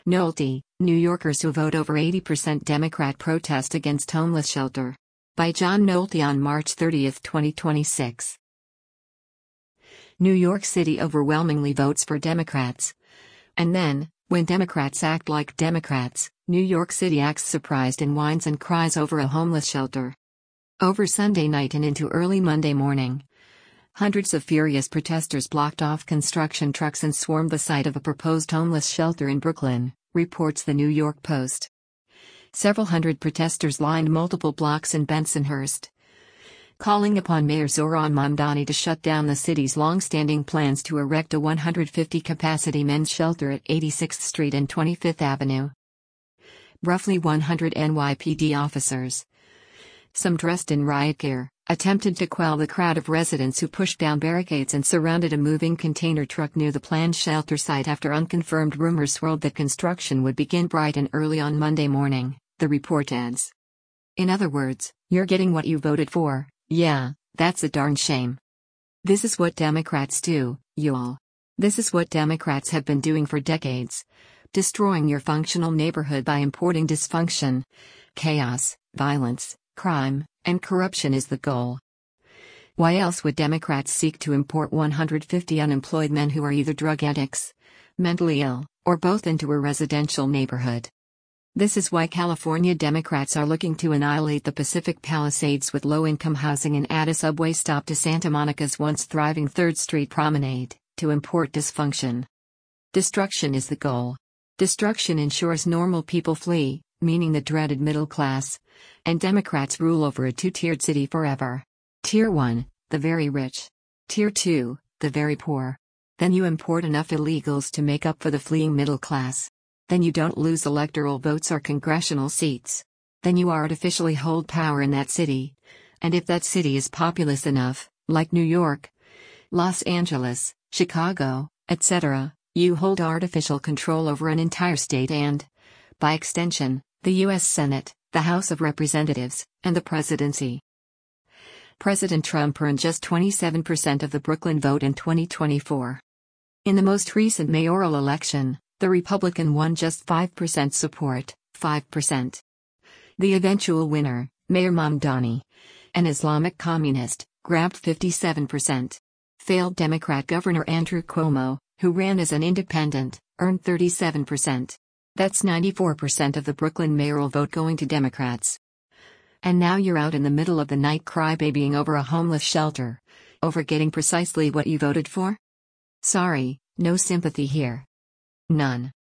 Nolte, New Yorkers who vote over 80% Democrat protest against homeless shelter. By John Nolte on March 30, 2026. New York City overwhelmingly votes for Democrats. And then, when Democrats act like Democrats, New York City acts surprised and whines and cries over a homeless shelter. Over Sunday night and into early Monday morning, hundreds of furious protesters blocked off construction trucks and swarmed the site of a proposed homeless shelter in Brooklyn, reports the New York Post. Several hundred protesters lined multiple blocks in Bensonhurst, calling upon Mayor Zohran Mamdani to shut down the city's long-standing plans to erect a 150-capacity men's shelter at 86th Street and 25th Avenue. Roughly 100 NYPD officers, some dressed in riot gear, attempted to quell the crowd of residents who pushed down barricades and surrounded a moving container truck near the planned shelter site after unconfirmed rumors swirled that construction would begin bright and early on Monday morning, the report adds. In other words, you're getting what you voted for. Yeah, that's a darn shame. This is what Democrats do, y'all. This is what Democrats have been doing for decades. Destroying your functional neighborhood by importing dysfunction, chaos, violence, crime, and corruption is the goal. Why else would Democrats seek to import 150 unemployed men who are either drug addicts, mentally ill, or both into a residential neighborhood? This is why California Democrats are looking to annihilate the Pacific Palisades with low-income housing and add a subway stop to Santa Monica's once thriving 3rd Street Promenade, to import dysfunction. Destruction is the goal. Destruction ensures normal people flee, meaning the dreaded middle class, and Democrats rule over a two-tiered city forever. Tier 1, the very rich. Tier 2, the very poor. Then you import enough illegals to make up for the fleeing middle class. Then you don't lose electoral votes or congressional seats. Then you artificially hold power in that city. And if that city is populous enough, like New York, Los Angeles, Chicago, etc., you hold artificial control over an entire state and, by extension, the U.S. Senate, the House of Representatives, and the presidency. President Trump earned just 27% of the Brooklyn vote in 2024. In the most recent mayoral election, the Republican won just 5% support, 5%. The eventual winner, Mayor Mamdani, an Islamic communist, grabbed 57%. Failed Democrat Governor Andrew Cuomo, who ran as an independent, earned 37%. That's 94% of the Brooklyn mayoral vote going to Democrats. And now you're out in the middle of the night crybabying over a homeless shelter, over getting precisely what you voted for? Sorry, no sympathy here. None.